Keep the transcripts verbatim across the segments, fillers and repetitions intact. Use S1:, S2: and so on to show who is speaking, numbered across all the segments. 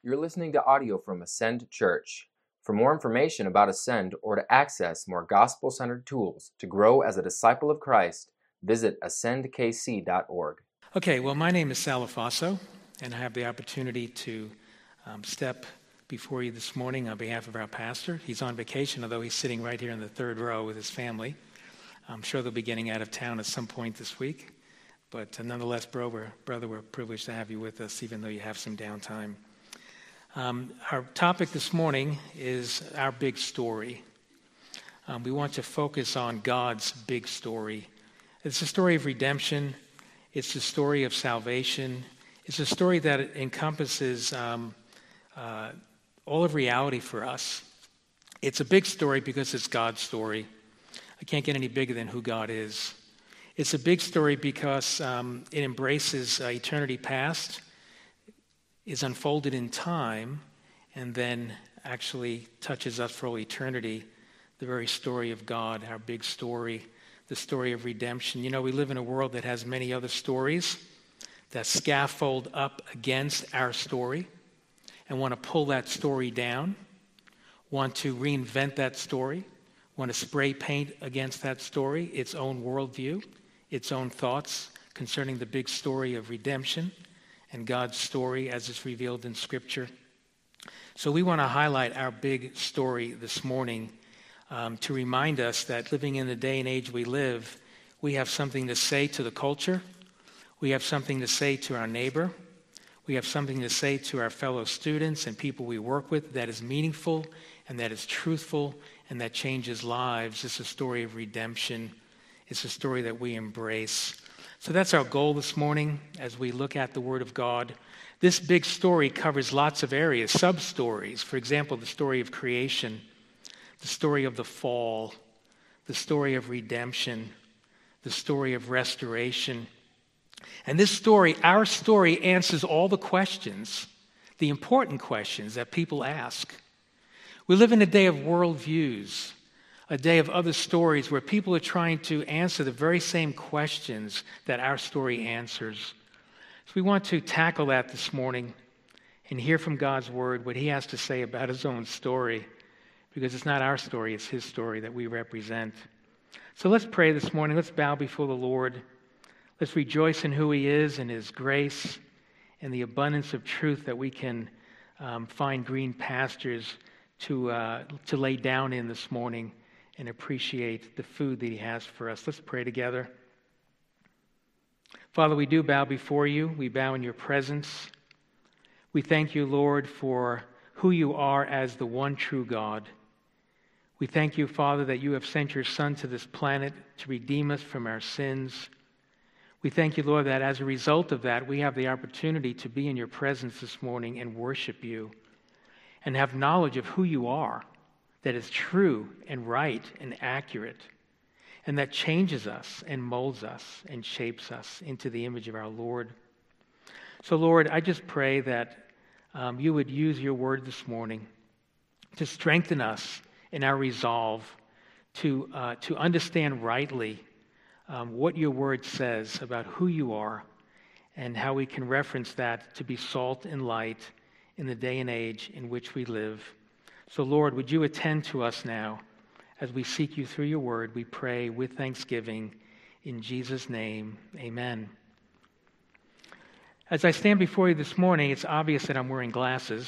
S1: You're listening to audio from Ascend Church. For more information about Ascend or to access more gospel-centered tools to grow as a disciple of Christ, visit ascend k c dot org.
S2: Okay, well, my name is Sal Afaso, and I have the opportunity to um, step before you this morning on behalf of our pastor. He's on vacation, although he's sitting right here in the third row with his family. I'm sure they'll be getting out of town at some point this week. But uh, nonetheless, bro, we're, brother, we're privileged to have you with us, even though you have some downtime. Um, our topic this morning is our big story. Um, we want to focus on God's big story. It's a story of redemption. It's a story of salvation. It's a story that encompasses um, uh, all of reality for us. It's a big story because it's God's story. I can't get any bigger than who God is. It's a big story because um, it embraces uh, eternity past, is unfolded in time, and then actually touches us for all eternity, the very story of God, our big story, the story of redemption. You know, we live in a world that has many other stories that scaffold up against our story and want to pull that story down, want to reinvent that story, want to spray paint against that story, its own worldview, its own thoughts concerning the big story of redemption and God's story as it's revealed in Scripture. So we want to highlight our big story this morning um, to remind us that living in the day and age we live, we have something to say to the culture. We have something to say to our neighbor. We have something to say to our fellow students and people we work with that is meaningful and that is truthful and that changes lives. It's a story of redemption. It's a story that we embrace. So that's our goal this morning as we look at the Word of God. This big story covers lots of areas, sub-stories. For example, the story of creation, the story of the fall, the story of redemption, the story of restoration. And this story, our story, answers all the questions, the important questions that people ask. We live in a day of worldviews, a day of other stories where people are trying to answer the very same questions that our story answers. So we want to tackle that this morning and hear from God's Word what He has to say about His own story, because it's not our story, it's His story that we represent. So let's pray this morning. Let's bow before the Lord. Let's rejoice in who He is and His grace and the abundance of truth that we can um, find green pastures to uh, to lay down in this morning and appreciate the food that He has for us. Let's pray together. Father, we do bow before You. We bow in Your presence. We thank You, Lord, for who You are as the one true God. We thank You, Father, that You have sent Your Son to this planet to redeem us from our sins. We thank You, Lord, that as a result of that, we have the opportunity to be in Your presence this morning and worship You and have knowledge of who You are, that is true and right and accurate, and that changes us and molds us and shapes us into the image of our Lord. So, Lord, I just pray that um, You would use Your Word this morning to strengthen us in our resolve to, uh, to understand rightly um, what Your Word says about who You are and how we can reference that to be salt and light in the day and age in which we live. So, Lord, would You attend to us now as we seek You through Your Word? We pray with thanksgiving in Jesus' name. Amen. As I stand before you this morning, it's obvious that I'm wearing glasses.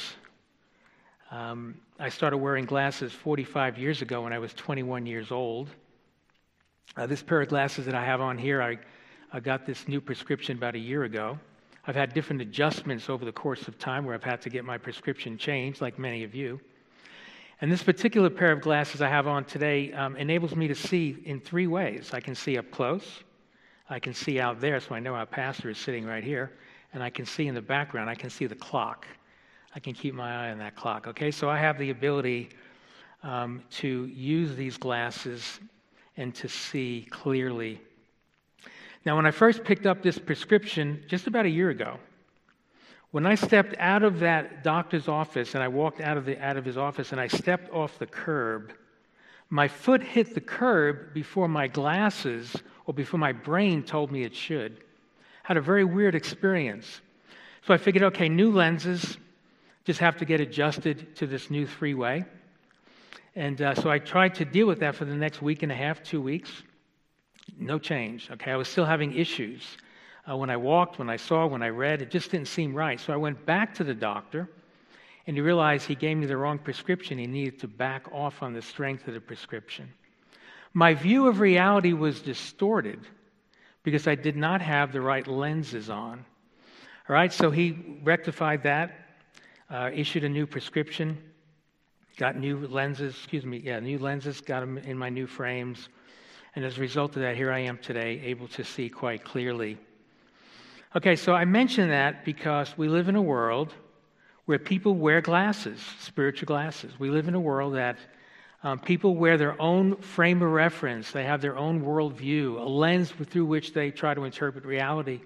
S2: Um, I started wearing glasses forty-five years ago when I was twenty-one years old. Uh, this pair of glasses that I have on here, I, I got this new prescription about a year ago. I've had different adjustments over the course of time where I've had to get my prescription changed, like many of you. And this particular pair of glasses I have on today um, enables me to see in three ways. I can see up close, I can see out there, so I know our pastor is sitting right here, and I can see in the background, I can see the clock. I can keep my eye on that clock, okay? So I have the ability um, to use these glasses and to see clearly. Now, when I first picked up this prescription just about a year ago, when I stepped out of that doctor's office and I walked out of the out of his office and I stepped off the curb, my foot hit the curb before my glasses or before my brain told me it should. Had a very weird experience. So I figured, okay, new lenses, just have to get adjusted to this new three-way. And uh, so I tried to deal with that for the next week and a half, two weeks. No change, okay? I was still having issues. Uh, when I walked, when I saw, when I read, it just didn't seem right. So I went back to the doctor, and he realized he gave me the wrong prescription. He needed to back off on the strength of the prescription. My view of reality was distorted because I did not have the right lenses on. All right, so he rectified that, uh, issued a new prescription, got new lenses, excuse me, yeah, new lenses, got them in my new frames. And as a result of that, here I am today, able to see quite clearly. Okay, so I mention that because we live in a world where people wear glasses, spiritual glasses. We live in a world that um, people wear their own frame of reference. They have their own worldview, a lens through which they try to interpret reality.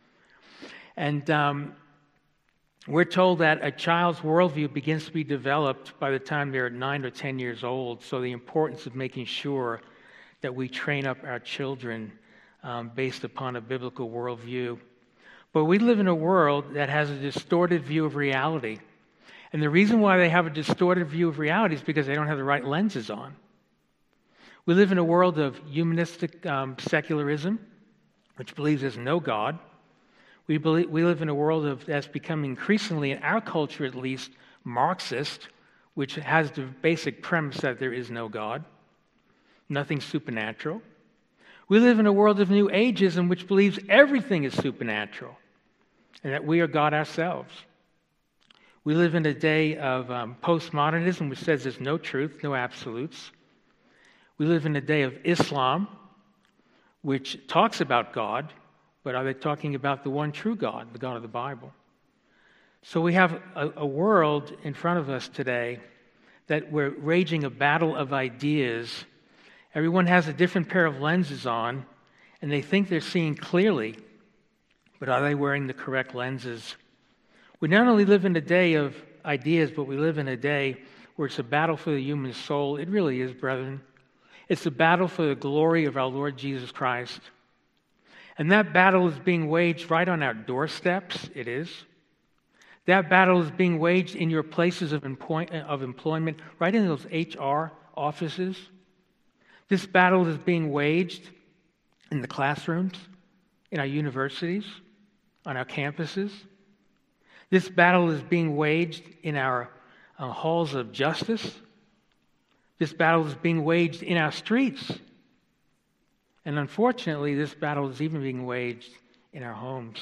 S2: And um, we're told that a child's worldview begins to be developed by the time they're nine or ten years old. So the importance of making sure that we train up our children um, based upon a biblical worldview. But we live in a world that has a distorted view of reality. And the reason why they have a distorted view of reality is because they don't have the right lenses on. We live in a world of humanistic um, secularism, which believes there's no God. We believe, we live in a world of that's becoming increasingly, in our culture at least, Marxist, which has the basic premise that there is no God, nothing supernatural. We live in a world of New Ageism, which believes everything is supernatural and that we are God ourselves. We live in a day of um, postmodernism, which says there's no truth, no absolutes. We live in a day of Islam, which talks about God, but are they talking about the one true God, the God of the Bible? So we have a, a world in front of us today that we're raging a battle of ideas. Everyone has a different pair of lenses on, and they think they're seeing clearly, but are they wearing the correct lenses? We not only live in a day of ideas, but we live in a day where it's a battle for the human soul. It really is, brethren. It's a battle for the glory of our Lord Jesus Christ. And that battle is being waged right on our doorsteps. It is. That battle is being waged in your places of employment, right in those H R offices. This battle is being waged in the classrooms, in our universities, on our campuses. This battle is being waged in our uh, halls of justice. This battle is being waged in our streets. And unfortunately, this battle is even being waged in our homes.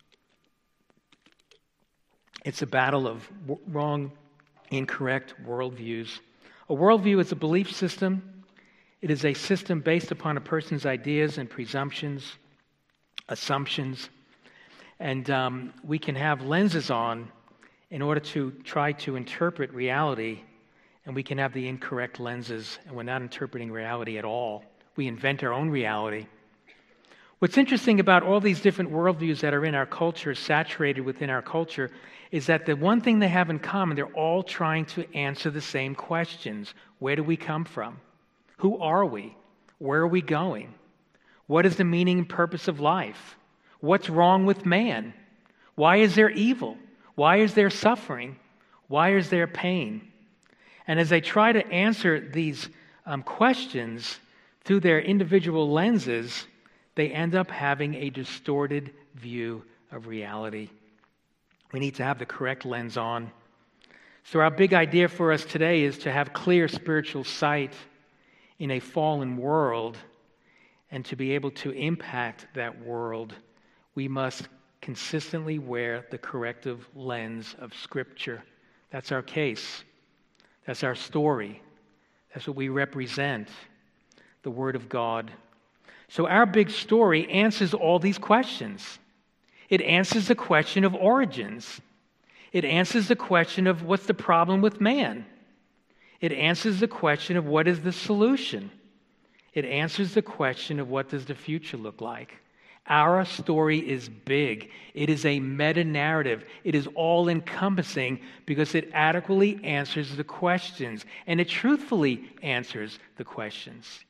S2: It's a battle of w- wrong, incorrect worldviews. A worldview is a belief system. It is a system based upon a person's ideas and presumptions, assumptions. And um, we can have lenses on in order to try to interpret reality, and we can have the incorrect lenses, and we're not interpreting reality at all. We invent our own reality. What's interesting about all these different worldviews that are in our culture, saturated within our culture, is that the one thing they have in common, they're all trying to answer the same questions. Where do we come from? Who are we? Where are we going? What is the meaning and purpose of life? What's wrong with man? Why is there evil? Why is there suffering? Why is there pain? And as they try to answer these um, questions through their individual lenses, they end up having a distorted view of reality. We need to have the correct lens on. So our big idea for us today is to have clear spiritual sight in a fallen world, and to be able to impact that world, we must consistently wear the corrective lens of Scripture. That's our case. That's our story. That's what we represent, the Word of God. So our big story answers all these questions. It answers the question of origins. It answers the question of what's the problem with man. It answers the question of what is the solution. It answers the question of what does the future look like. Our story is big. It is a meta-narrative. It is all-encompassing because it adequately answers the questions, and it truthfully answers the questions.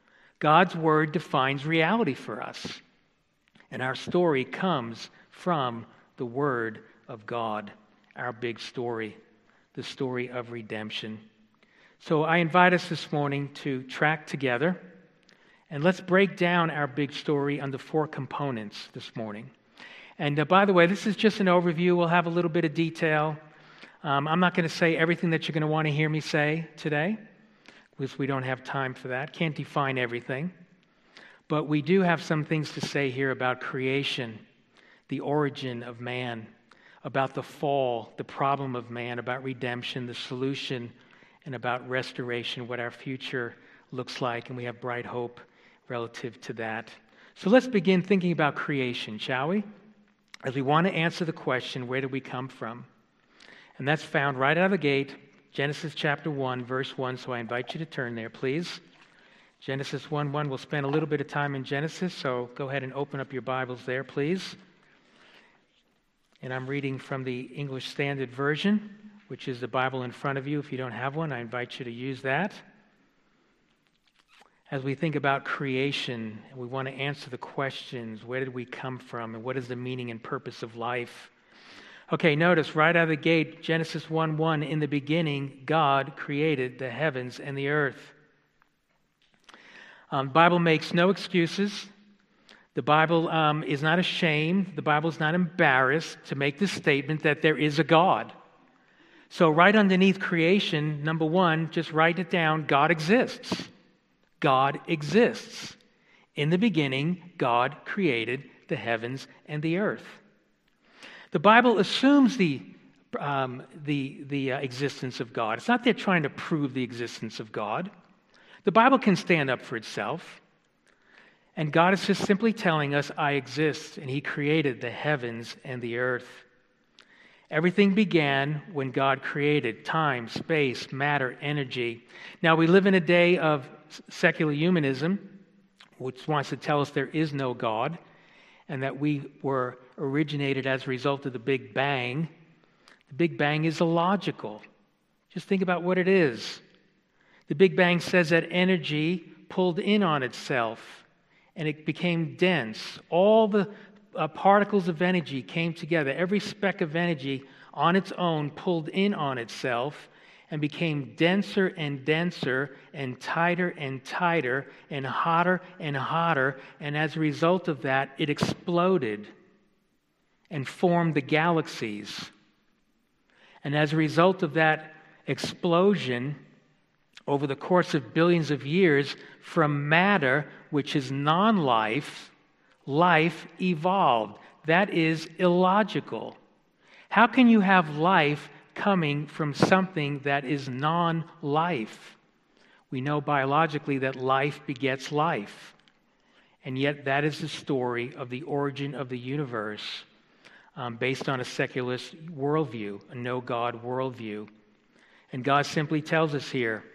S2: God's Word defines reality for us, and our story comes from the Word of God. our big story, the story of redemption. So I invite us this morning to track together, and let's break down our big story under four components this morning. And uh, by the way, this is just an overview. We'll have a little bit of detail. Um, I'm not going to say everything that you're going to want to hear me say today, because we don't have time for that. Can't define everything. But we do have some things to say here about creation, the origin of man, about the fall, the problem of man, about redemption, the solution, and about restoration, what our future looks like, and we have bright hope relative to that. So let's begin thinking about creation, shall we? As we want to answer the question, where did we come from? And that's found right out of the gate, Genesis chapter one, verse one, so I invite you to turn there, please. Genesis one one, we'll spend a little bit of time in Genesis, so go ahead and open up your Bibles there, please. And I'm reading from the English Standard Version, which is the Bible in front of you. If you don't have one, I invite you to use that. As we think about creation, we want to answer the questions, where did we come from, and what is the meaning and purpose of life? Okay, notice right out of the gate, Genesis one one, in the beginning, God created the heavens and the earth. Um, the Bible makes no excuses. The Bible um, is not ashamed. The Bible is not embarrassed to make the statement that there is a God. So right underneath creation, number one, just write it down, God exists. God exists. In the beginning, God created the heavens and the earth. The Bible assumes the, um, the, the uh, existence of God. It's not there trying to prove the existence of God. The Bible can stand up for itself. And God is just simply telling us, I exist, and He created the heavens and the earth. Everything began when God created time, space, matter, energy. Now, we live in a day of secular humanism, which wants to tell us there is no God, and that we were originated as a result of the Big Bang. The Big Bang is illogical. Just think about what it is. The Big Bang says that energy pulled in on itself, and it became dense. All the uh, particles of energy came together. Every speck of energy on its own pulled in on itself and became denser and denser and tighter and tighter and hotter and hotter. And as a result of that, it exploded and formed the galaxies. And as a result of that explosion, over the course of billions of years, from matter, which is non-life, life evolved. That is illogical. How can you have life coming from something that is non-life? We know biologically that life begets life. And yet that is the story of the origin of the universe, um, based on a secularist worldview, a no-God worldview. And God simply tells us here,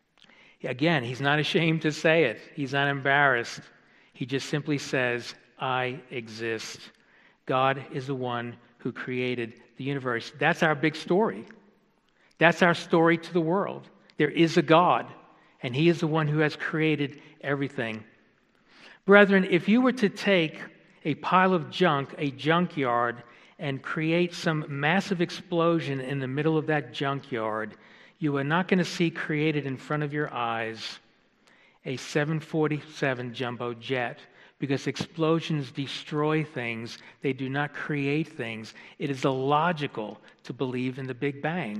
S2: again, He's not ashamed to say it. He's not embarrassed. He just simply says, I exist. God is the one who created the universe. That's our big story. That's our story to the world. There is a God, and He is the one who has created everything. Brethren, if you were to take a pile of junk, a junkyard, and create some massive explosion in the middle of that junkyard, you are not going to see created in front of your eyes a seven forty-seven jumbo jet, because explosions destroy things. They do not create things. It is illogical to believe in the Big Bang.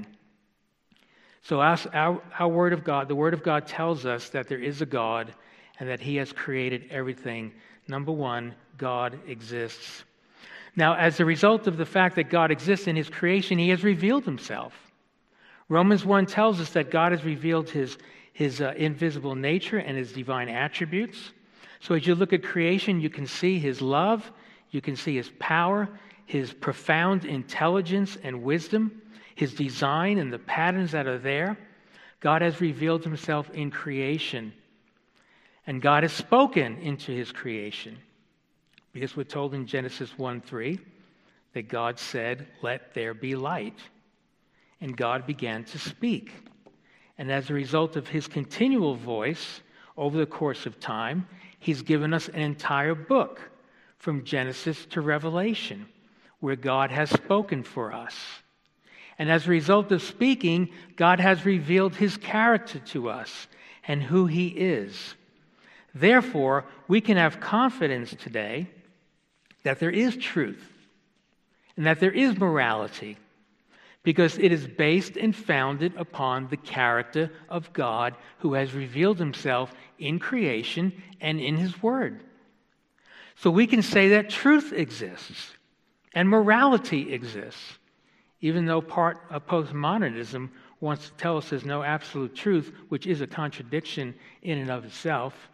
S2: So our, our, our Word of God, the Word of God tells us that there is a God and that He has created everything. Number one, God exists. Now, as a result of the fact that God exists in His creation, He has revealed Himself. Romans one tells us that God has revealed His, his uh, invisible nature and His divine attributes. So as you look at creation, you can see His love, you can see His power, His profound intelligence and wisdom, His design and the patterns that are there. God has revealed Himself in creation. And God has spoken into His creation. Because we're told in Genesis one three that God said, let there be light. And God began to speak. And as a result of His continual voice over the course of time, He's given us an entire book from Genesis to Revelation where God has spoken for us. And as a result of speaking, God has revealed his character to us and who he is. Therefore, we can have confidence today that there is truth and that there is morality, because it is based and founded upon the character of God, who has revealed himself in creation and in his word. So we can say that truth exists and morality exists, even though part of postmodernism wants to tell us there's no absolute truth, which is a contradiction in and of itself.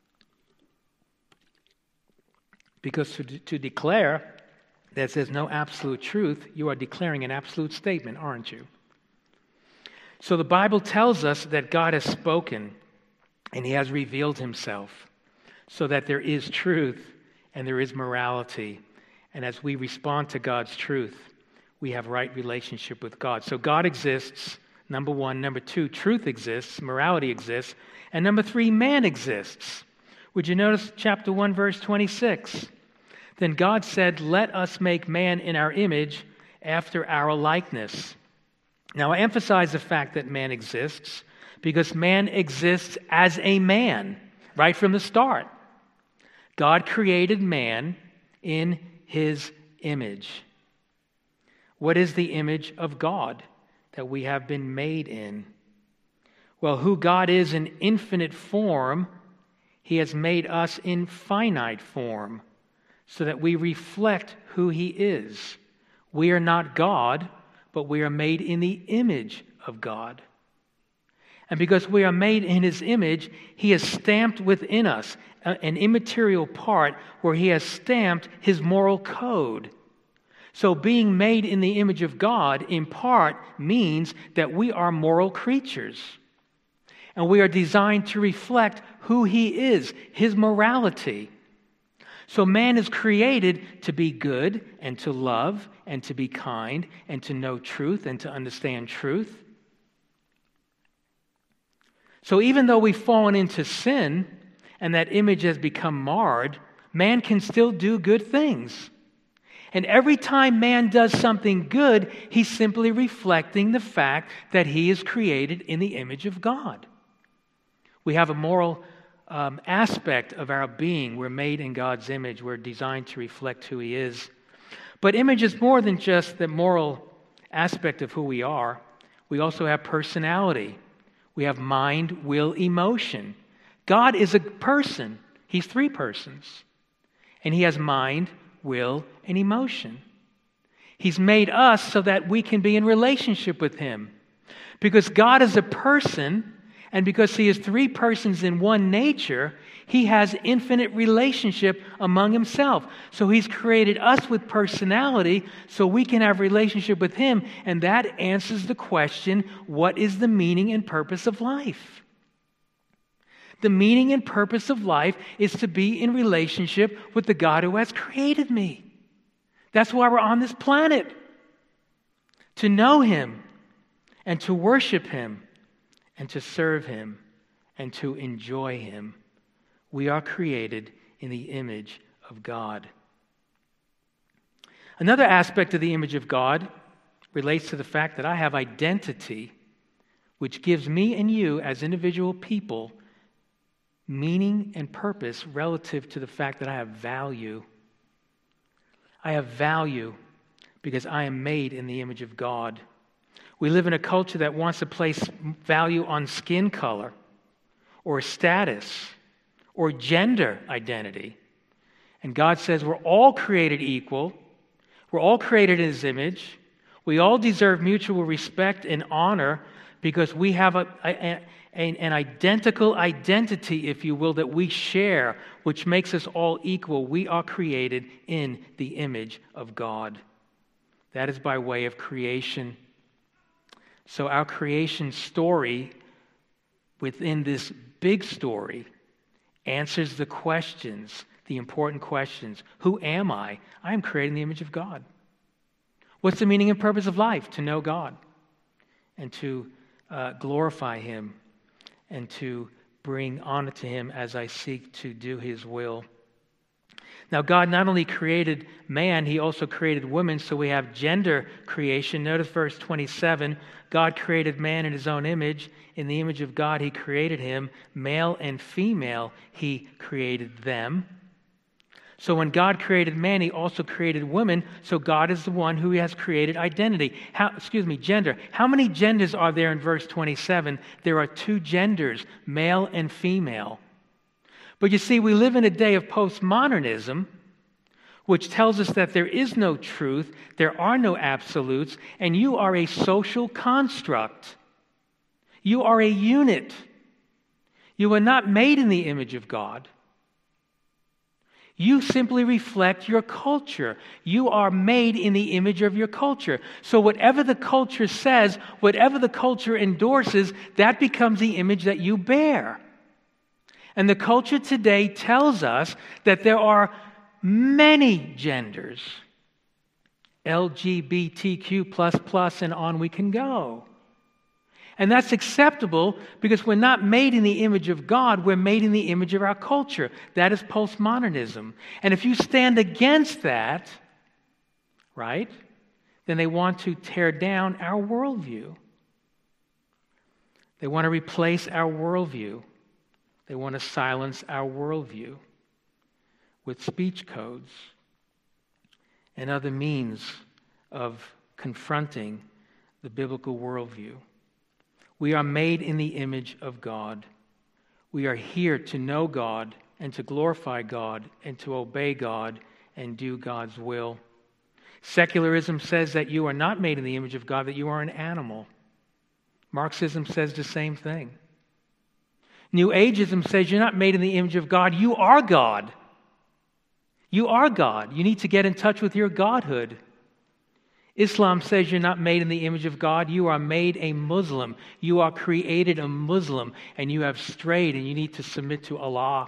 S2: Because to, to declare that there's no absolute truth, you are declaring an absolute statement, aren't you? So the Bible tells us that God has spoken and he has revealed himself so that there is truth and there is morality. And as we respond to God's truth, we have right relationship with God. So God exists, number one. Number two, truth exists, morality exists. And number three, man exists. Would you notice chapter one, verse twenty-six? Then God said, "Let us make man in our image, after our likeness." Now, I emphasize the fact that man exists because man exists as a man right from the start. God created man in his image. What is the image of God that we have been made in? Well, who God is in infinite form, he has made us in finite form, so that we reflect who he is. We are not God, but we are made in the image of God. And because we are made in his image, he has stamped within us an immaterial part where he has stamped his moral code. So being made in the image of God, in part, means that we are moral creatures. And we are designed to reflect who he is, his morality. So man is created to be good and to love and to be kind and to know truth and to understand truth. So even though we've fallen into sin and that image has become marred, man can still do good things. And every time man does something good, he's simply reflecting the fact that he is created in the image of God. We have a moral Um, aspect of our being. We're made in God's image. We're designed to reflect who he is. But image is more than just the moral aspect of who we are. We also have personality. We have mind, will, emotion. God is a person. He's three persons. And he has mind, will, and emotion. He's made us so that we can be in relationship with him. Because God is a person, and because he is three persons in one nature, he has infinite relationship among himself. So he's created us with personality so we can have relationship with him. And that answers the question, what is the meaning and purpose of life? The meaning and purpose of life is to be in relationship with the God who has created me. That's why we're on this planet. To know him and to worship him and to serve him and to enjoy him. We are created in the image of God. Another aspect of the image of God relates to the fact that I have identity, which gives me and you as individual people meaning and purpose relative to the fact that I have value. I have value because I am made in the image of God. We live in a culture that wants to place value on skin color or status or gender identity. And God says we're all created equal. We're all created in his image. We all deserve mutual respect and honor because we have a, a, a, an identical identity, if you will, that we share, which makes us all equal. We are created in the image of God. That is by way of creation. So our creation story within this big story answers the questions, the important questions. Who am I? I am created in the image of God. What's the meaning and purpose of life? To know God and to uh, glorify him and to bring honor to him as I seek to do his will. Now, God not only created man, he also created woman, so we have gender creation. Notice verse twenty-seven, God created man in his own image. In the image of God, he created him. Male and female, he created them. So when God created man, he also created woman, so God is the one who has created identity. How, excuse me, gender. How many genders are there in verse twenty-seven? There are two genders, male and female. But you see, we live in a day of postmodernism, which tells us that there is no truth, there are no absolutes, and you are a social construct. You are a unit. You are not made in the image of God. You simply reflect your culture. You are made in the image of your culture. So whatever the culture says, whatever the culture endorses, that becomes the image that you bear. And the culture today tells us that there are many genders, L G B T Q plus plus, and on we can go. And that's acceptable because we're not made in the image of God, we're made in the image of our culture. That is postmodernism. And if you stand against that, right, then they want to tear down our worldview. They want to replace our worldview. They want to silence our worldview with speech codes and other means of confronting the biblical worldview. We are made in the image of God. We are here to know God and to glorify God and to obey God and do God's will. Secularism says that you are not made in the image of God, that you are an animal. Marxism says the same thing. New Ageism says you're not made in the image of God, you are God. You are God. You need to get in touch with your godhood. Islam says you're not made in the image of God, you are made a Muslim. You are created a Muslim, and you have strayed, and you need to submit to Allah.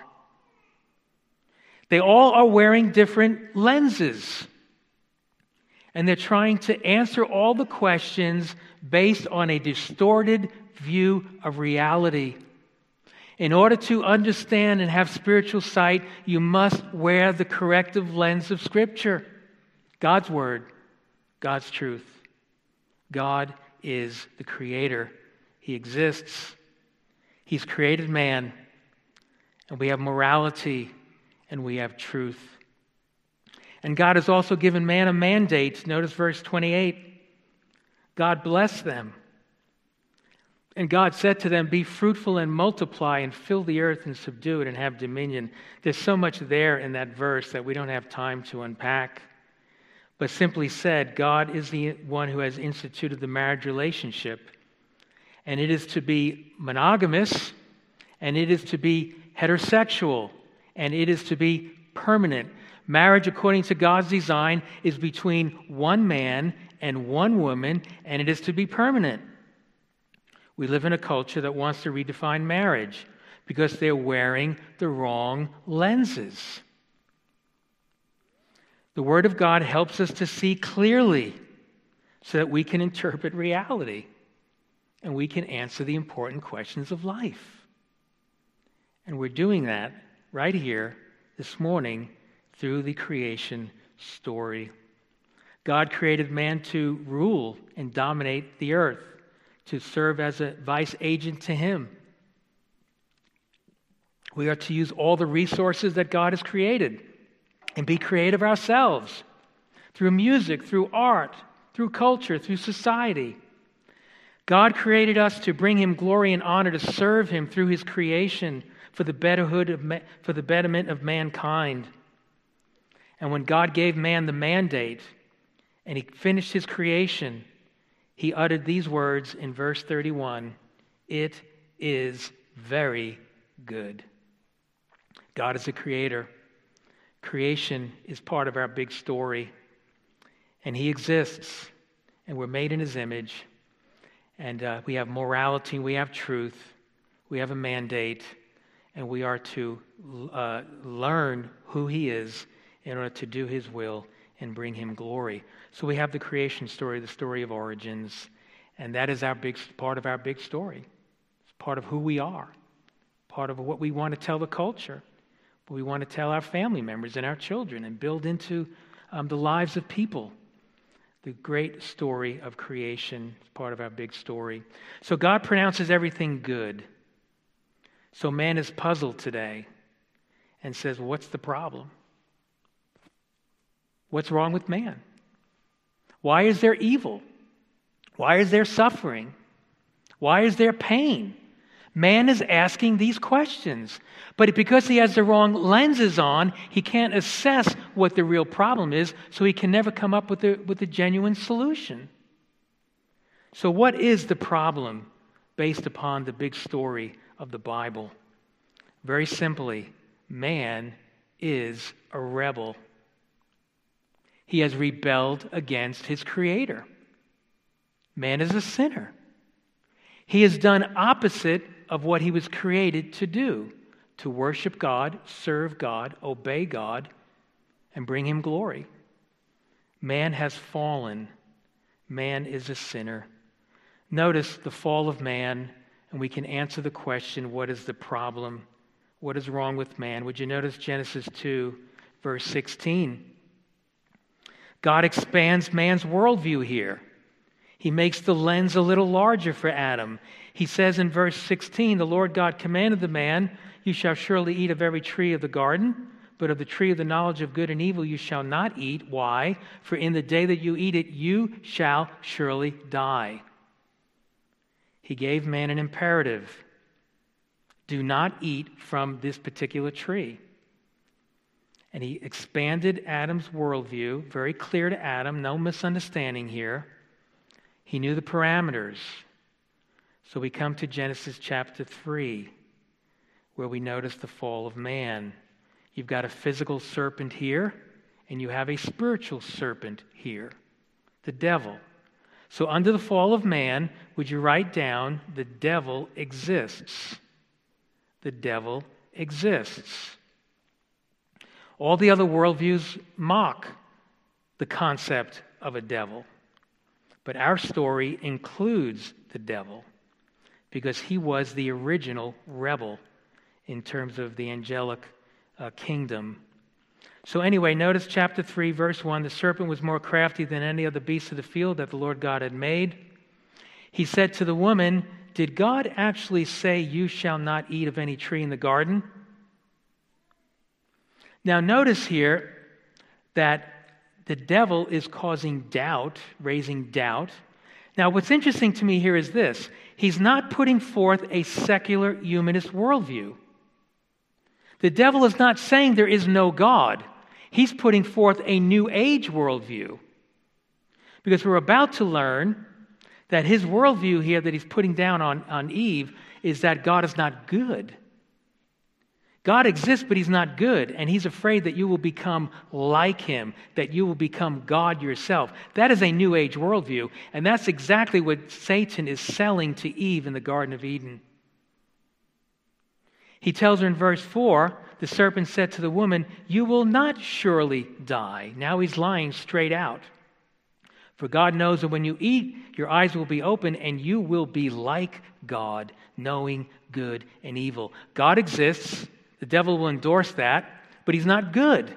S2: They all are wearing different lenses, and they're trying to answer all the questions based on a distorted view of reality. In order to understand and have spiritual sight, you must wear the corrective lens of Scripture. God's Word, God's truth. God is the Creator. He exists. He's created man. And we have morality and we have truth. And God has also given man a mandate. Notice verse twenty-eight. God blessed them. And God said to them, be fruitful and multiply and fill the earth and subdue it and have dominion. There's so much there in that verse that we don't have time to unpack. But simply said, God is the one who has instituted the marriage relationship. And it is to be monogamous, and it is to be heterosexual, and it is to be permanent. Marriage, according to God's design, is between one man and one woman, and it is to be permanent. We live in a culture that wants to redefine marriage because they're wearing the wrong lenses. The Word of God helps us to see clearly so that we can interpret reality and we can answer the important questions of life. And we're doing that right here this morning through the creation story. God created man to rule and dominate the earth, to serve as a vice agent to Him. We are to use all the resources that God has created and be creative ourselves through music, through art, through culture, through society. God created us to bring Him glory and honor, to serve Him through His creation for the betterhood of ma- for the betterment of mankind. And when God gave man the mandate and He finished His creation, He uttered these words in verse thirty-one, it is very good. God is a creator. Creation is part of our big story. And He exists. And we're made in His image. And uh, we have morality, we have truth, we have a mandate, and we are to uh, learn who He is in order to do His will and bring Him glory. So we have the creation story, the story of origins, and that is our big part of our big story. It's part of who we are, part of what we want to tell the culture, but we want to tell our family members and our children and build into um, the lives of people. The great story of creation is part of our big story. So God pronounces everything good. So man is puzzled today and says, what's the problem? What's wrong with man? Why is there evil? Why is there suffering? Why is there pain? Man is asking these questions, but because he has the wrong lenses on, he can't assess what the real problem is, so he can never come up with a, with a genuine solution. So what is the problem based upon the big story of the Bible? Very simply, man is a rebel. He has rebelled against his Creator. Man is a sinner. He has done opposite of what he was created to do, to worship God, serve God, obey God, and bring him glory. Man has fallen. Man is a sinner. Notice the fall of man, and we can answer the question, what is the problem? What is wrong with man? Would you notice Genesis two, verse sixteen? God expands man's worldview here. He makes the lens a little larger for Adam. He says in verse sixteen, the Lord God commanded the man, you shall surely eat of every tree of the garden, but of the tree of the knowledge of good and evil you shall not eat. Why? For in the day that you eat it, you shall surely die. He gave man an imperative. Do not eat from this particular tree. And he expanded Adam's worldview, very clear to Adam, no misunderstanding here. He knew the parameters. So we come to Genesis chapter three, where we notice the fall of man. You've got a physical serpent here, and you have a spiritual serpent here, the devil. So under the fall of man, would you write down, the devil exists. The devil exists. All the other worldviews mock the concept of a devil. But our story includes the devil because he was the original rebel in terms of the angelic uh, kingdom. So anyway, notice chapter three, verse one, the serpent was more crafty than any other beast of the field that the Lord God had made. He said to the woman, did God actually say you shall not eat of any tree in the garden? Now notice here that the devil is causing doubt, raising doubt. Now what's interesting to me here is this. He's not putting forth a secular humanist worldview. The devil is not saying there is no God. He's putting forth a new age worldview. Because we're about to learn that his worldview here that he's putting down on, on Eve is that God is not good. God exists, but he's not good, and he's afraid that you will become like him, that you will become God yourself. That is a New Age worldview, and that's exactly what Satan is selling to Eve in the Garden of Eden. He tells her in verse four, the serpent said to the woman, you will not surely die. Now he's lying straight out. For God knows that when you eat, your eyes will be open, and you will be like God, knowing good and evil. God exists. The devil will endorse that, but he's not good.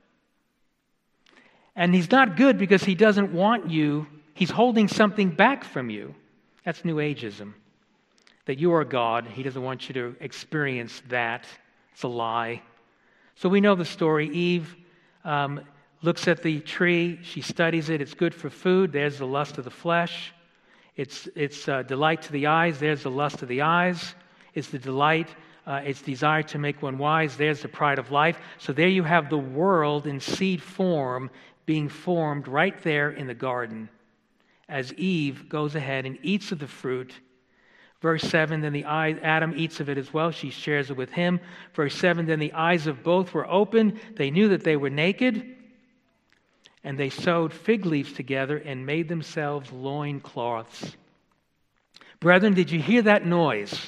S2: And he's not good because he doesn't want you, he's holding something back from you. That's New Ageism. That you are God, he doesn't want you to experience that. It's a lie. So we know the story. Eve um, looks at the tree, she studies it, it's good for food, there's the lust of the flesh. It's, it's uh, delight to the eyes, there's the lust of the eyes. It's the delight Uh, its desire to make one wise, there's the pride of life. So there you have the world in seed form being formed right there in the garden as Eve goes ahead and eats of the fruit. Verse seven, then the eye, Adam eats of it as well. She shares it with him. Verse seven, then the eyes of both were open. They knew that they were naked, and they sewed fig leaves together and made themselves loincloths. Brethren, did you hear that noise?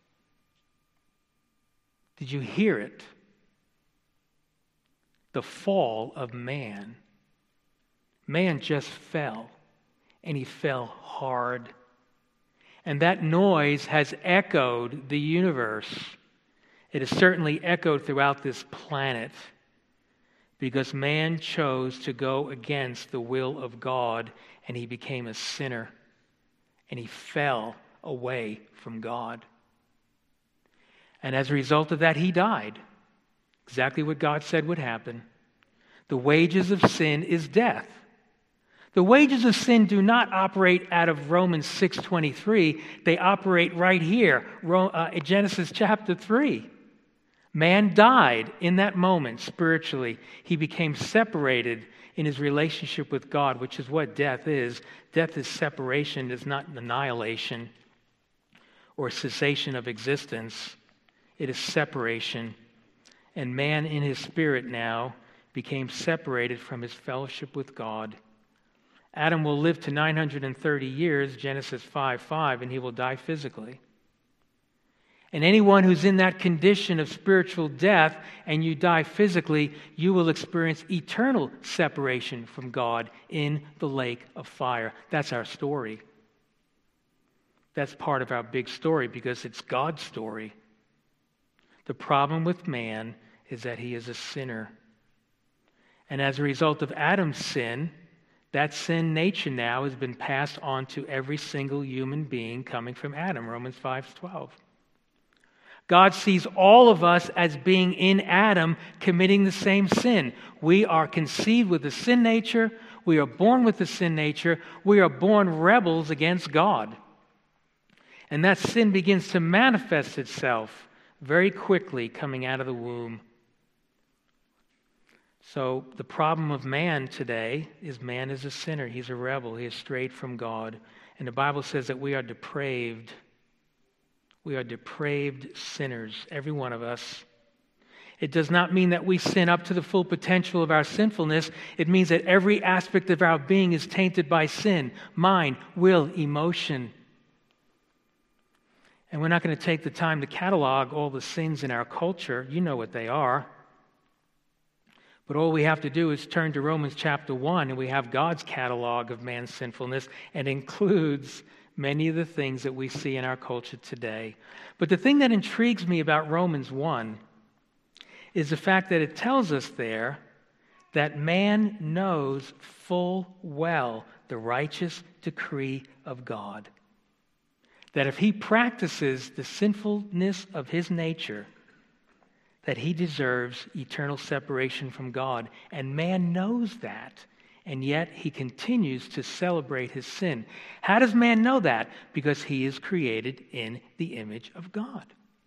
S2: Did you hear it? The fall of man. Man just fell, and he fell hard. And that noise has echoed the universe. It is certainly echoed throughout this planet because man chose to go against the will of God, and he became a sinner, and he fell away from God. And as a result of that, he died. Exactly what God said would happen. The wages of sin is death. The wages of sin do not operate out of Romans six twenty-three. They operate right here, Genesis chapter three. Man died in that moment spiritually. He became separated in his relationship with God, which is what death is. Death is separation, it's not annihilation or cessation of existence. It is separation. And man in his spirit now became separated from his fellowship with God. Adam will live to nine hundred thirty years, Genesis five five, and he will die physically. And anyone who's in that condition of spiritual death and you die physically, you will experience eternal separation from God in the lake of fire. That's our story. That's part of our big story because it's God's story. The problem with man is that he is a sinner. And as a result of Adam's sin, that sin nature now has been passed on to every single human being coming from Adam, Romans five twelve. God sees all of us as being in Adam committing the same sin. We are conceived with the sin nature. We are born with the sin nature. We are born rebels against God. And that sin begins to manifest itself very quickly coming out of the womb. So the problem of man today is man is a sinner. He's a rebel. He has strayed from God. And the Bible says that we are depraved. We are depraved sinners, every one of us. It does not mean that we sin up to the full potential of our sinfulness. It means that every aspect of our being is tainted by sin, mind, will, emotion. And we're not going to take the time to catalog all the sins in our culture. You know what they are. But all we have to do is turn to Romans chapter one, and we have God's catalog of man's sinfulness, and includes many of the things that we see in our culture today. But the thing that intrigues me about Romans one is the fact that it tells us there that man knows full well the righteous decree of God. That if he practices the sinfulness of his nature, that he deserves eternal separation from God. And man knows that. And yet he continues to celebrate his sin. How does man know that? Because he is created in the image of God.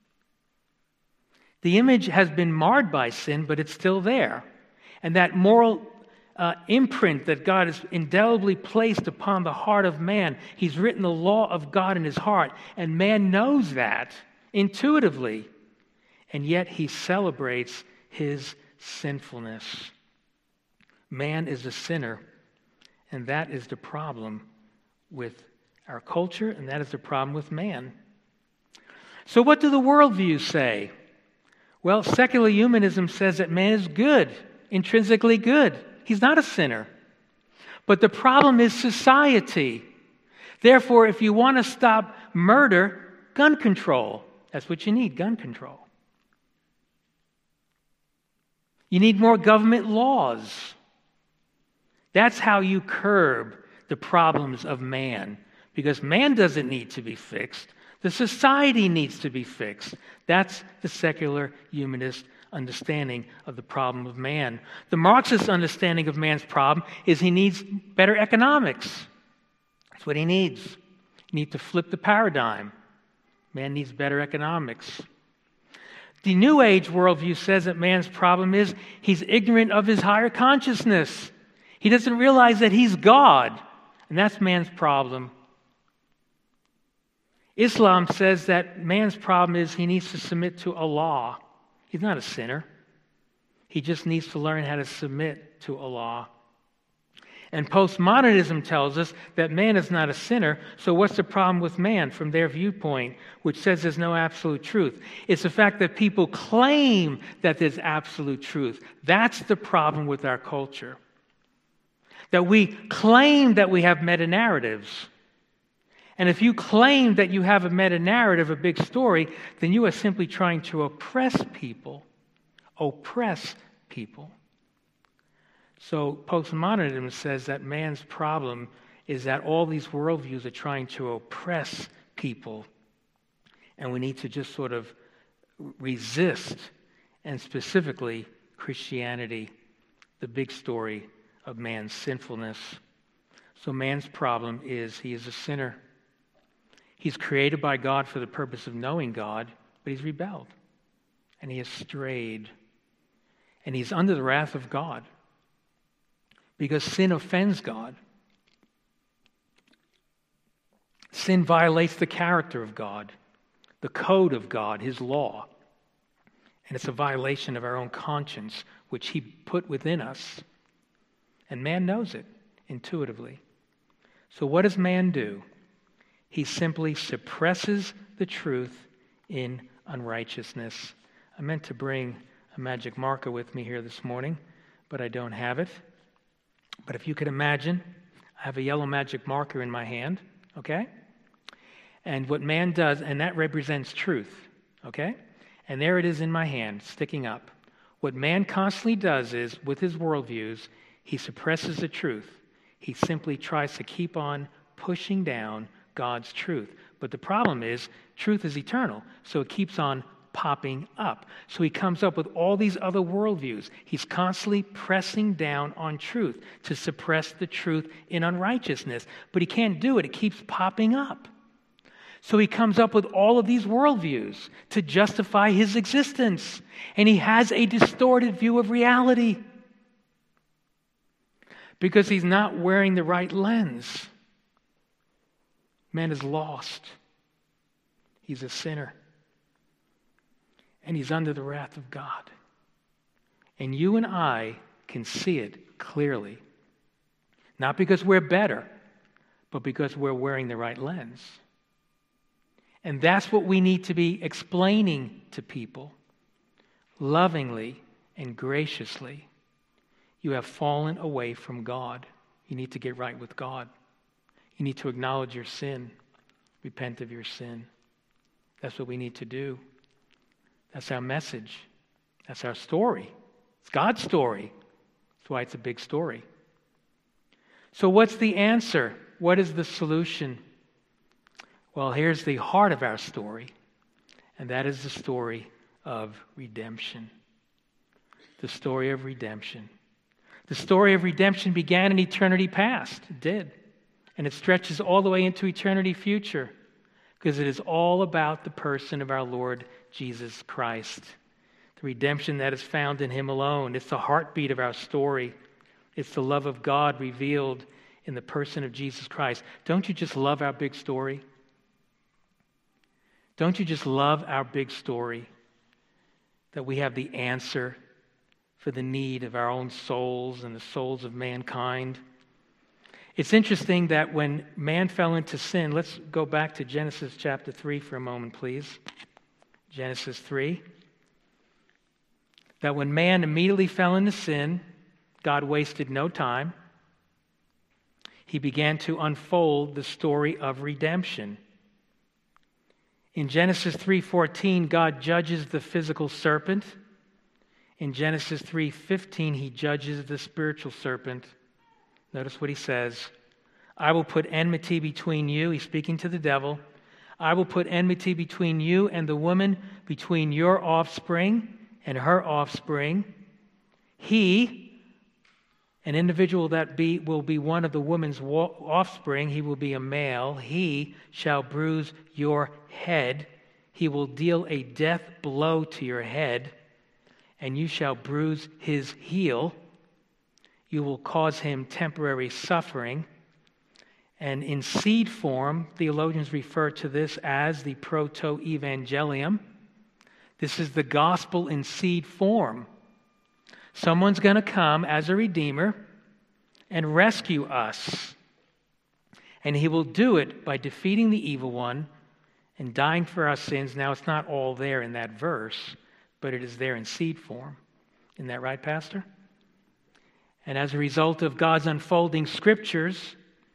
S2: The image has been marred by sin, but it's still there. And that moral uh, imprint that God has indelibly placed upon the heart of man, he's written the law of God in his heart. And man knows that intuitively. And yet he celebrates his sinfulness. Man is a sinner, and that is the problem with our culture, and that is the problem with man. So what do the worldviews say? Well, secular humanism says that man is good, intrinsically good. He's not a sinner. But the problem is society. Therefore, if you want to stop murder, gun control. That's what you need, gun control. You need more government laws. That's how you curb the problems of man. Because man doesn't need to be fixed. The society needs to be fixed. That's the secular humanist understanding of the problem of man. The Marxist understanding of man's problem is he needs better economics. That's what he needs. You need to flip the paradigm. Man needs better economics. The New Age worldview says that man's problem is he's ignorant of his higher consciousness. He doesn't realize that he's God, and that's man's problem. Islam says that man's problem is he needs to submit to Allah. He's not a sinner. He just needs to learn how to submit to Allah. And postmodernism tells us that man is not a sinner, so what's the problem with man from their viewpoint, which says there's no absolute truth? It's the fact that people claim that there's absolute truth. That's the problem with our culture. That we claim that we have meta-narratives. And if you claim that you have a meta-narrative, a big story, then you are simply trying to oppress people. Oppress people. So postmodernism says that man's problem is that all these worldviews are trying to oppress people. And we need to just sort of resist, and specifically Christianity, the big story of man's sinfulness. So man's problem is he is a sinner. He's created by God for the purpose of knowing God, but he's rebelled. And he has strayed. And he's under the wrath of God. Because sin offends God. Sin violates the character of God, the code of God, his law. And it's a violation of our own conscience, which he put within us. And man knows it intuitively. So what does man do? He simply suppresses the truth in unrighteousness. I meant to bring a magic marker with me here this morning, but I don't have it. But if you could imagine, I have a yellow magic marker in my hand, okay? And what man does, and that represents truth, okay? And there it is in my hand, sticking up. What man constantly does is, with his worldviews, he suppresses the truth. He simply tries to keep on pushing down God's truth. But the problem is, truth is eternal, so it keeps on popping up. So he comes up with all these other worldviews. He's constantly pressing down on truth to suppress the truth in unrighteousness. But he can't do it. It keeps popping up. So he comes up with all of these worldviews to justify his existence. And he has a distorted view of reality because he's not wearing the right lens. Man is lost. He's a sinner. And he's under the wrath of God. And you and I can see it clearly. Not because we're better, but because we're wearing the right lens. And that's what we need to be explaining to people, lovingly and graciously. You have fallen away from God. You need to get right with God. You need to acknowledge your sin, repent of your sin. That's what we need to do. That's our message. That's our story. It's God's story. That's why it's a big story. So what's the answer? What is the solution? Well, here's the heart of our story, and that is the story of redemption. The story of redemption. The story of redemption began in eternity past. It did. And it stretches all the way into eternity future, because it is all about the person of our Lord Jesus Christ. The redemption that is found in him alone. It's the heartbeat of our story. It's the love of God revealed in the person of Jesus Christ. Don't you just love our big story? Don't you just love our big story? That we have the answer for the need of our own souls and the souls of mankind. It's interesting that when man fell into sin, let's go back to Genesis chapter three for a moment, please. Genesis three. That when man immediately fell into sin, God wasted no time. He began to unfold the story of redemption. In Genesis three fourteen, God judges the physical serpent. In Genesis three fifteen, he judges the spiritual serpent. Notice what he says. I will put enmity between you. He's speaking to the devil. I will put enmity between you and the woman, between your offspring and her offspring. He, an individual that be will be one of the woman's offspring, he will be a male. He shall bruise your head. He will deal a death blow to your head, and you shall bruise his heel. You will cause him temporary suffering. And in seed form, theologians refer to this as the proto-evangelium. This is the gospel in seed form. Someone's going to come as a redeemer and rescue us. And he will do it by defeating the evil one and dying for our sins. Now, it's not all there in that verse, but it is there in seed form. Isn't that right, Pastor? And as a result of God's unfolding scriptures,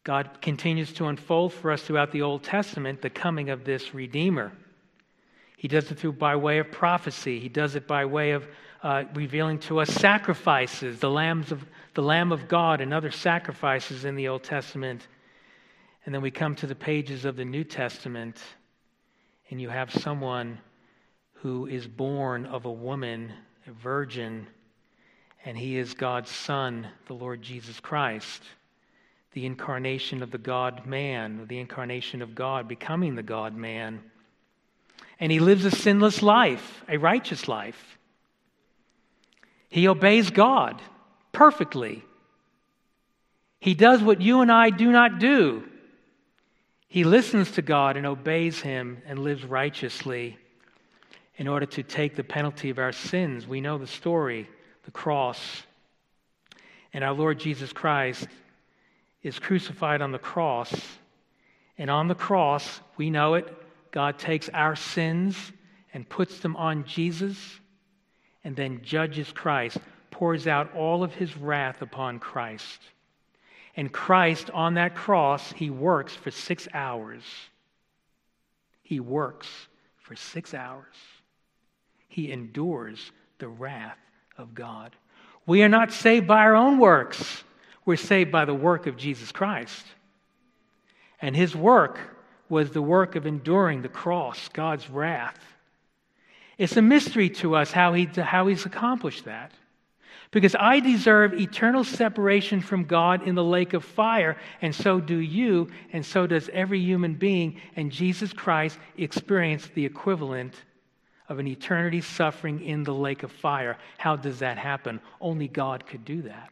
S2: God continues to unfold for us throughout the Old Testament the coming of this Redeemer. He does it through by way of prophecy. He does it by way of uh, revealing to us sacrifices, the lambs of the Lamb of God and other sacrifices in the Old Testament. And then we come to the pages of the New Testament, and you have someone who is born of a woman, a virgin, and he is God's Son, the Lord Jesus Christ, the incarnation of the God-man, the incarnation of God becoming the God-man. And he lives a sinless life, a righteous life. He obeys God perfectly. He does what you and I do not do. He listens to God and obeys Him and lives righteously in order to take the penalty of our sins. We know the story, the cross. And our Lord Jesus Christ is crucified on the cross. And on the cross, we know it, God takes our sins and puts them on Jesus, and then judges Christ, pours out all of His wrath upon Christ. And Christ, on that cross, He works for six hours. He works for six hours. He endures the wrath of God. We are not saved by our own works. We're saved by the work of Jesus Christ. And His work was the work of enduring the cross, God's wrath. It's a mystery to us how, he, how He's accomplished that. Because I deserve eternal separation from God in the lake of fire, and so do you, and so does every human being. And Jesus Christ experienced the equivalent of an eternity suffering in the lake of fire. How does that happen? Only God could do that.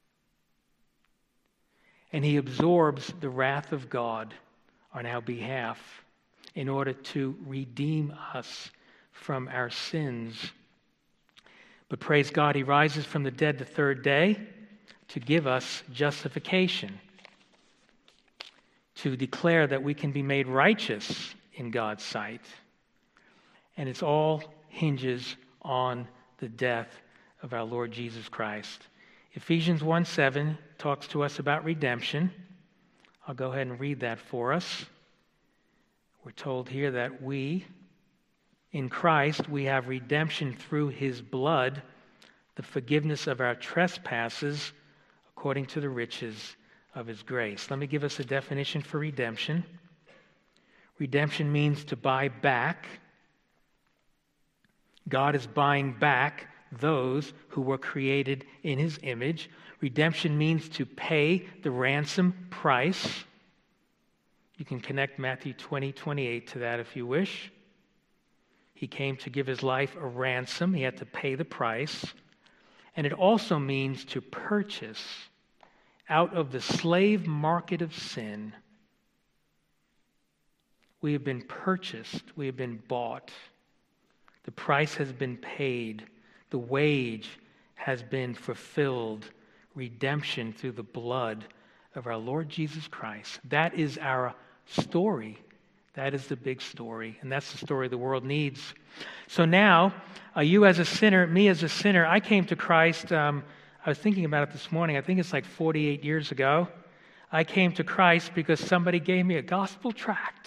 S2: And He absorbs the wrath of God on our behalf in order to redeem us from our sins. But praise God, He rises from the dead the third day to give us justification, to declare that we can be made righteous in God's sight. And it's all hinges on the death of our Lord Jesus Christ. Ephesians one seven talks to us about redemption. I'll go ahead and read that for us. We're told here that we, in Christ, we have redemption through His blood, the forgiveness of our trespasses, according to the riches of His grace. Let me give us a definition for redemption. Redemption means to buy back. God is buying back those who were created in His image. Redemption means to pay the ransom price. You can connect Matthew twenty, twenty-eight to that if you wish. He came to give His life a ransom. He had to pay the price. And it also means to purchase out of the slave market of sin. We have been purchased. We have been bought. The price has been paid. The wage has been fulfilled. Redemption through the blood of our Lord Jesus Christ. That is our story. That is the big story, and that's the story the world needs. So now, uh, you as a sinner, me as a sinner, I came to Christ, um, I was thinking about it this morning, I think it's like forty-eight years ago. I came to Christ because somebody gave me a gospel tract.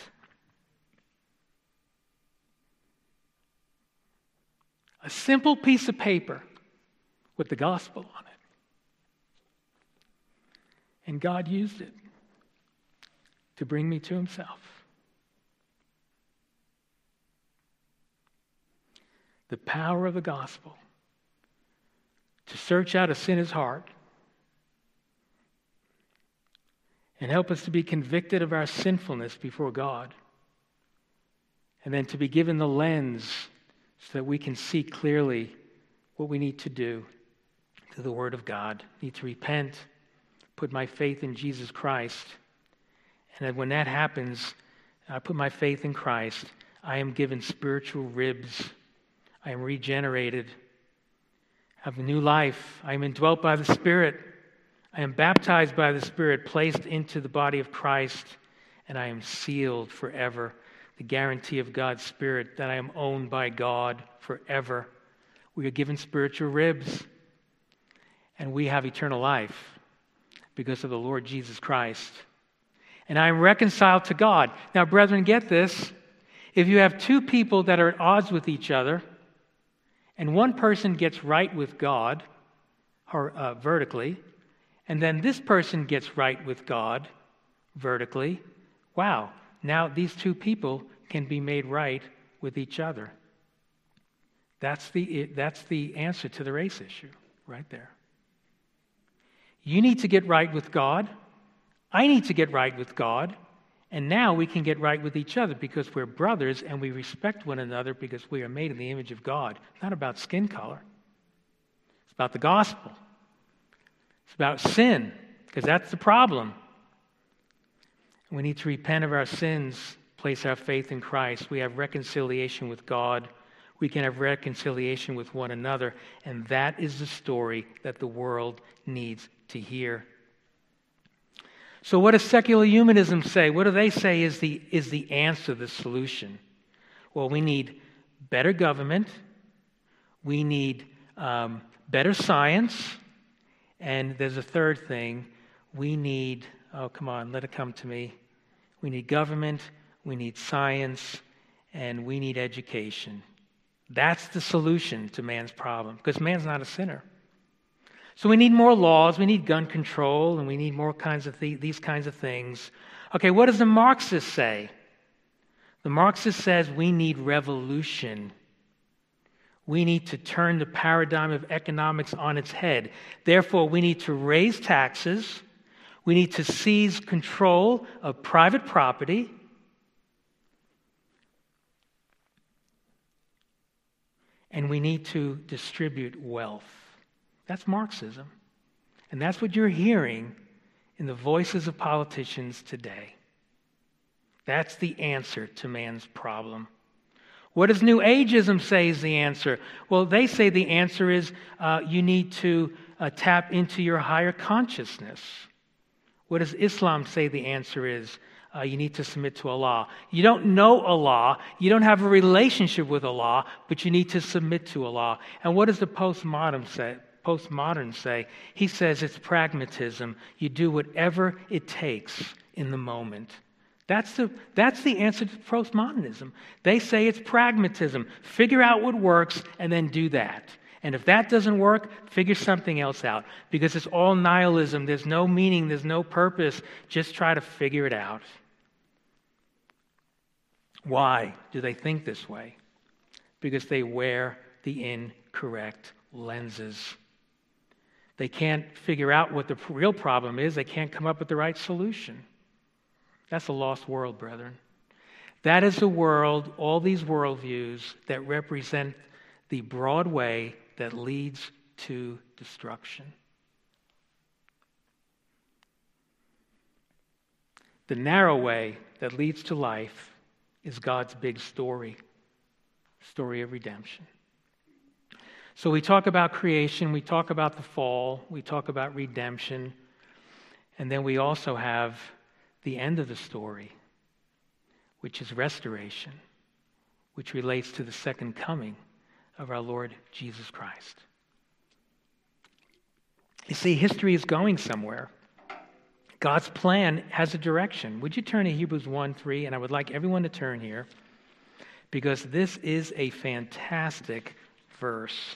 S2: A simple piece of paper with the gospel on it. And God used it to bring me to Himself. The power of the gospel to search out a sinner's heart and help us to be convicted of our sinfulness before God, and then to be given the lens so that we can see clearly what we need to do through the Word of God. I need to repent, put my faith in Jesus Christ, and then when that happens, I put my faith in Christ, I am given spiritual ribs. I am regenerated. I have a new life. I am indwelt by the Spirit. I am baptized by the Spirit, placed into the body of Christ, and I am sealed forever. The guarantee of God's Spirit that I am owned by God forever. We are given spiritual ribs, and we have eternal life because of the Lord Jesus Christ. and I am reconciled to God. Now, brethren, get this. If you have two people that are at odds with each other, and one person gets right with God, or, uh, vertically, and then this person gets right with God vertically, wow, now these two people can be made right with each other. That's the, that's the answer to the race issue right there. You need to get right with God. I need to get right with God. And now we can get right with each other because we're brothers and we respect one another because we are made in the image of God. It's not about skin color. It's about the gospel. It's about sin, because that's the problem. We need to repent of our sins, place our faith in Christ. We have reconciliation with God. We can have reconciliation with one another. And that is the story that the world needs to hear. So what does secular humanism say? What do they say is the, is the answer, the solution? Well, we need better government. We need um, better science. And there's a third thing. We need, oh, come on, let it come to me. We need government, we need science, and we need education. That's the solution to man's problem, because man's not a sinner. So we need more laws, we need gun control, and we need more kinds of th- these kinds of things. Okay, what does the Marxist say? The Marxist says we need revolution. We need to turn the paradigm of economics on its head. Therefore, we need to raise taxes. We need to seize control of private property. And we need to distribute wealth. That's Marxism. And that's what you're hearing in the voices of politicians today. That's the answer to man's problem. What does New Ageism say is the answer? Well, they say the answer is uh, you need to uh, tap into your higher consciousness. What does Islam say the answer is? Uh, you need to submit to Allah. You don't know Allah, you don't have a relationship with Allah, but you need to submit to Allah. And what does the postmodern say? Postmodern say? He says it's pragmatism. You do whatever it takes in the moment. That's the, that's the answer to postmodernism. They say it's pragmatism. Figure out what works and then do that. And if that doesn't work, figure something else out. Because it's all nihilism. There's no meaning. There's no purpose. Just try to figure it out. Why do they think this way? Because they wear the incorrect lenses. They can't figure out what the real problem is. They can't come up with the right solution. That's a lost world, brethren. That is a world, all these worldviews that represent the broad way that leads to destruction. The narrow way that leads to life is God's big story, story of redemption. So we talk about creation, we talk about the fall, we talk about redemption, and then we also have the end of the story, which is restoration, which relates to the second coming of our Lord Jesus Christ. You see, history is going somewhere. God's plan has a direction. Would you turn to Hebrews one three? And I would like everyone to turn here, because this is a fantastic verse.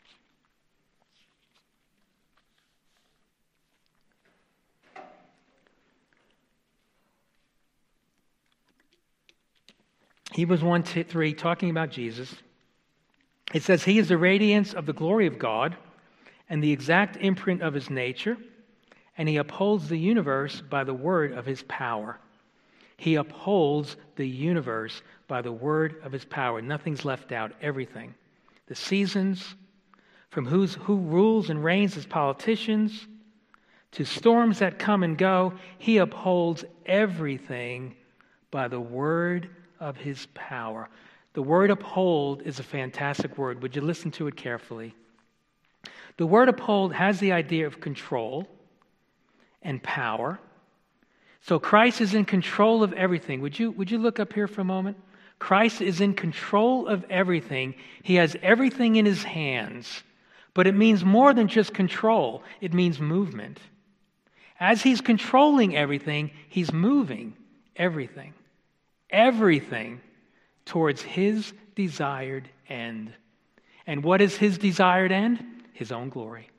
S2: Hebrews one three, talking about Jesus. It says, He is the radiance of the glory of God and the exact imprint of His nature, and He upholds the universe by the word of His power. He upholds the universe by the word of His power. Nothing's left out, everything. The seasons, from who's, who rules and reigns as politicians, to storms that come and go, He upholds everything by the word of His power. The word uphold is a fantastic word. Would you listen to it carefully? The word uphold has the idea of control and power. So Christ is in control of everything. Would you, would you look up here for a moment? Christ is in control of everything. He has everything in His hands. But it means more than just control. It means movement. As he's controlling everything, he's moving everything, everything towards his desired end. And what is his desired end? His own glory.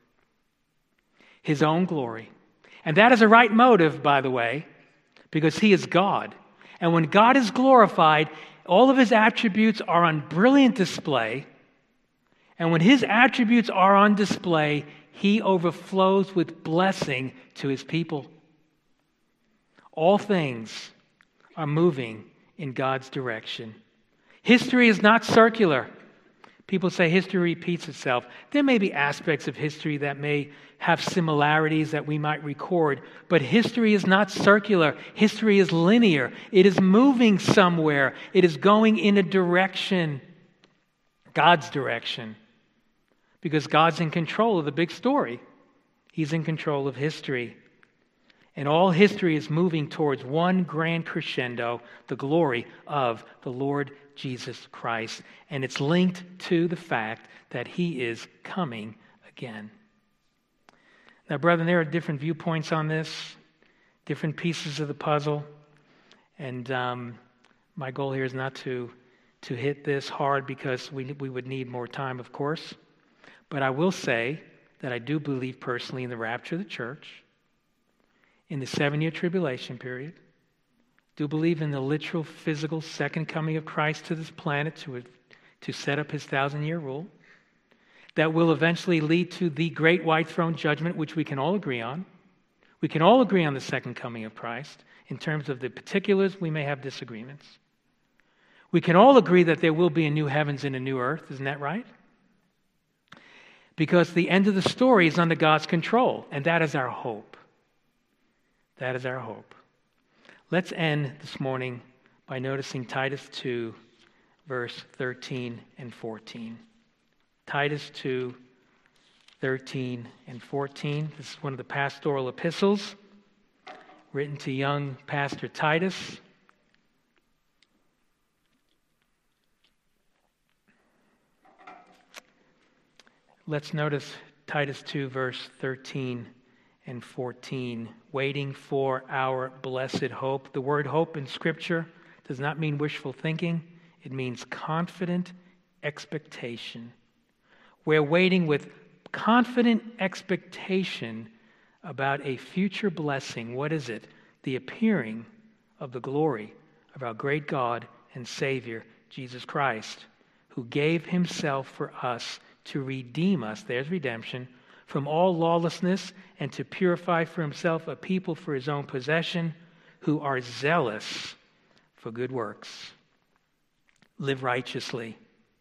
S2: His own glory. And that is a right motive, by the way, because he is God. And when God is glorified, all of his attributes are on brilliant display. And when his attributes are on display, he overflows with blessing to his people. All things are moving in God's direction. History is not circular. People say history repeats itself. There may be aspects of history that may have similarities that we might record, but history is not circular. History is linear. It is moving somewhere. It is going in a direction, God's direction, because God's in control of the big story. He's in control of history. And all history is moving towards one grand crescendo, the glory of the Lord Jesus Christ. And it's linked to the fact that he is coming again. Now, brethren, there are different viewpoints on this, different pieces of the puzzle. And um, my goal here is not to, to hit this hard because we, we would need more time, of course. But I will say that I do believe personally in the rapture of the church, in the seven-year tribulation period, do believe in the literal, physical second coming of Christ to this planet to, to set up his thousand-year rule that will eventually lead to the great white throne judgment, which we can all agree on. We can all agree on the second coming of Christ. In terms of the particulars, we may have disagreements. We can all agree that there will be a new heavens and a new earth. Isn't that right? Because the end of the story is under God's control, and that is our hope. That is our hope. Let's end this morning by noticing Titus two, verse thirteen and fourteen. Titus two, thirteen and fourteen. This is one of the pastoral epistles written to young Pastor Titus. Let's notice Titus two, verse thirteen and fourteen, waiting for our blessed hope. The word hope in Scripture does not mean wishful thinking. It means confident expectation. We're waiting with confident expectation about a future blessing. What is it? The appearing of the glory of our great God and Savior, Jesus Christ, who gave himself for us to redeem us, there's redemption, from all lawlessness, and to purify for himself a people for his own possession who are zealous for good works. Live righteously.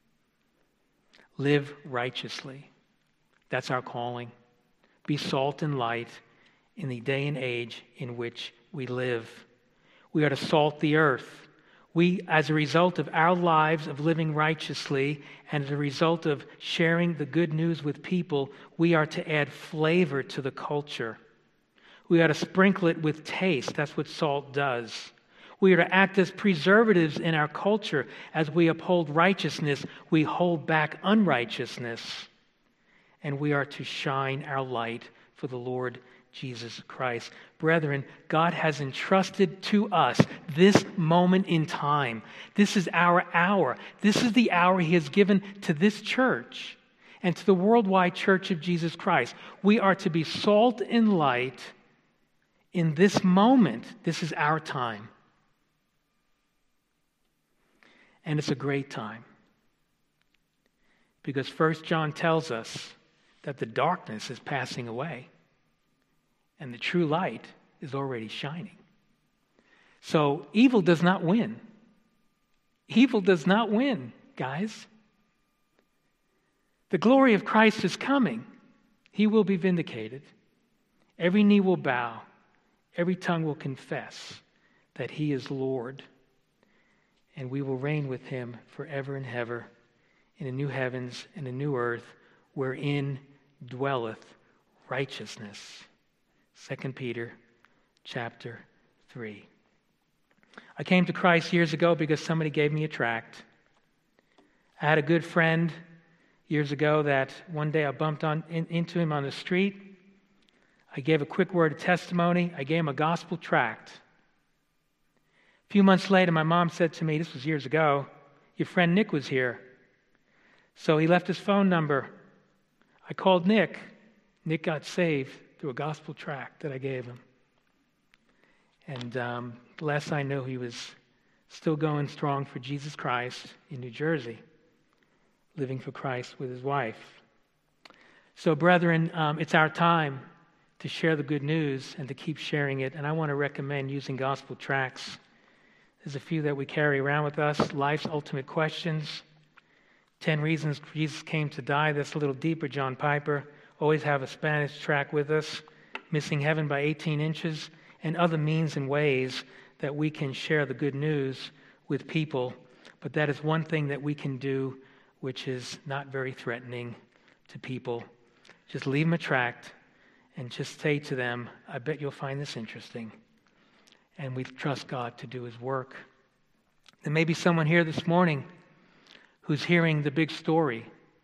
S2: Live righteously. That's our calling. Be salt and light in the day and age in which we live. We are to salt the earth. We, as a result of our lives of living righteously and as a result of sharing the good news with people, we are to add flavor to the culture. We are to sprinkle it with taste. That's what salt does. We are to act as preservatives in our culture. As we uphold righteousness, we hold back unrighteousness. And we are to shine our light for the Lord Jesus Christ. Brethren, God has entrusted to us this moment in time. This is our hour. This is the hour he has given to this church and to the worldwide church of Jesus Christ. We are to be salt and light in this moment. This is our time. And it's a great time. Because First John tells us that the darkness is passing away. And the true light is already shining. So evil does not win. Evil does not win, guys. The glory of Christ is coming. He will be vindicated. Every knee will bow. Every tongue will confess that he is Lord. And we will reign with him forever and ever in a new heavens and a new earth wherein dwelleth righteousness. Second Peter chapter three. I came to Christ years ago because somebody gave me a tract. I had a good friend years ago that one day I bumped on in, into him on the street. I gave a quick word of testimony. I gave him a gospel tract. A few months later, my mom said to me, this was years ago, your friend Nick was here. So he left his phone number. I called Nick. Nick got saved through a gospel tract that I gave him. And um, the last I knew, he was still going strong for Jesus Christ in New Jersey, living for Christ with his wife. So, brethren, um, it's our time to share the good news and to keep sharing it. And I want to recommend using gospel tracts. There's a few that we carry around with us. Life's Ultimate Questions. Ten Reasons Jesus Came to Die. That's a little deeper, John Piper. Always have a Spanish tract with us. Missing Heaven by eighteen inches. And other means and ways that we can share the good news with people. But that is one thing that we can do which is not very threatening to people. Just leave them a tract and just say to them, I bet you'll find this interesting. And we trust God to do his work. There may be someone here this morning who's hearing the big story,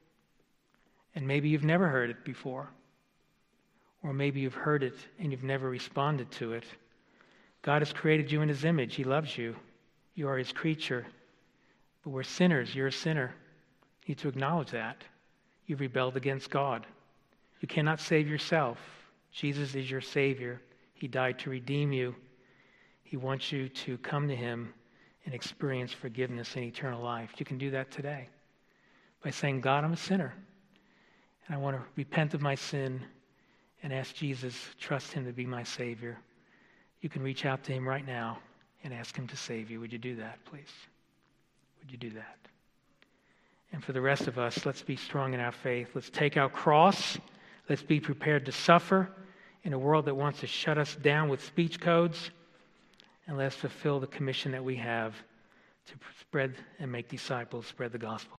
S2: and maybe you've never heard it before, or maybe you've heard it and you've never responded to it. God has created you in his image. He loves you. You are his creature. But we're sinners. You're a sinner. You need to acknowledge that. You've rebelled against God. You cannot save yourself. Jesus is your Savior. He died to redeem you. He wants you to come to him and experience forgiveness and eternal life. You can do that today by saying, God, I'm a sinner, and I want to repent of my sin and ask Jesus, trust him to be my Savior. You can reach out to him right now and ask him to save you. Would you do that, please? Would you do that? And for the rest of us, let's be strong in our faith. Let's take our cross. Let's be prepared to suffer in a world that wants to shut us down with speech codes. And let's fulfill the commission that we have to spread and make disciples, spread the gospel.